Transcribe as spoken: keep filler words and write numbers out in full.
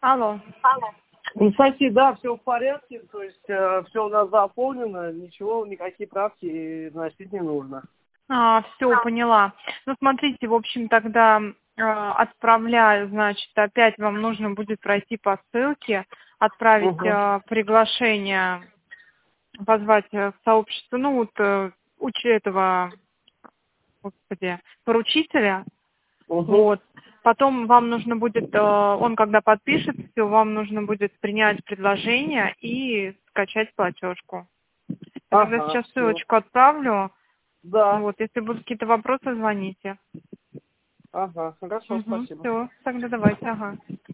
Алло. Ну, спасибо, да, все в порядке, то есть э, все у нас заполнено, ничего, никакие правки вносить не нужно. А, все, поняла. Ну, смотрите, в общем, тогда э, отправляю, значит, опять вам нужно будет пройти по ссылке, отправить Угу. э, приглашение, позвать э, в сообщество, ну, вот, э, уч этого, господи, поручителя, Угу. вот. Потом вам нужно будет, э, он когда подпишет, все, вам нужно будет принять предложение и скачать платежку. Я тогда Ага, сейчас все. ссылочку отправлю. Да. Вот, если будут какие-то вопросы, звоните. Ага, хорошо, Угу, спасибо. все, тогда давайте, ага.